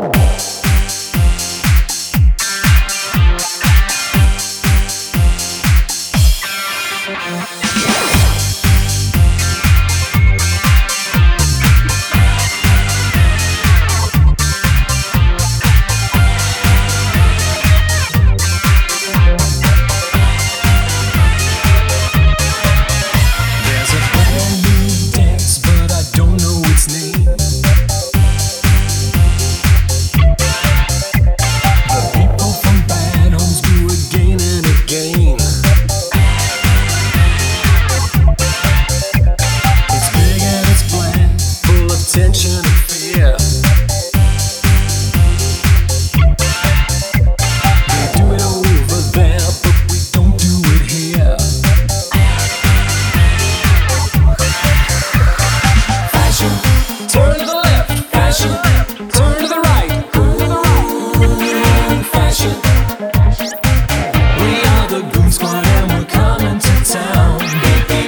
Tension and fear. They do it over there, but we don't do it here. Fashion, turn to the left. Fashion, turn to the right. Ooh, fashion. We are the Goon Squad and we're coming to town. Beep, beep.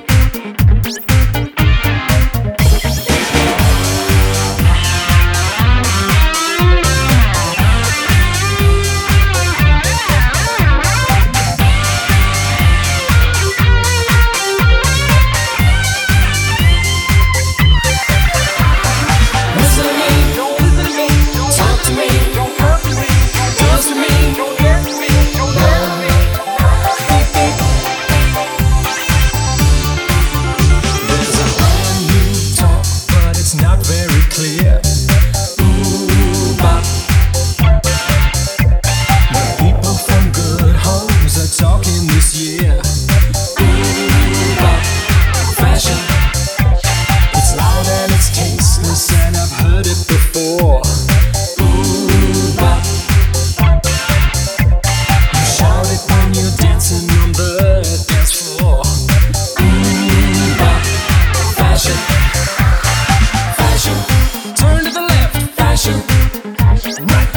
Not very clear. Ooh, bop. The people from good homes are talking this year. Ooh, bop. Fashion. It's loud and it's tasteless, and I've heard it before. Ooh, bop. You shout it when you're dancing on the dance floor. Ooh, bop. Fashion. Turn to the left, fashion. Right,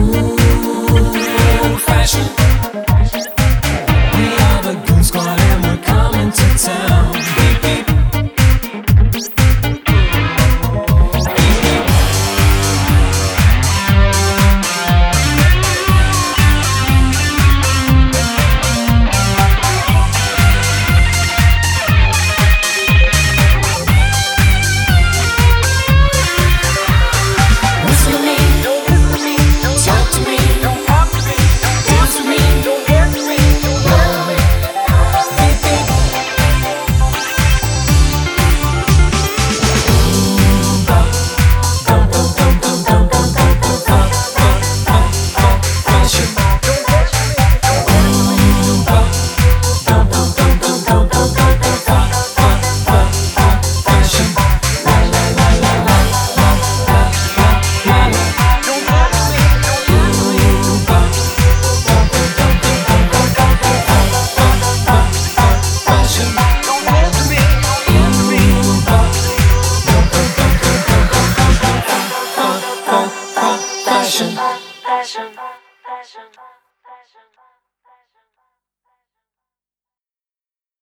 ooh, fashion. We are the Goon Squad and we're coming to town. Beep, beep. Fashion.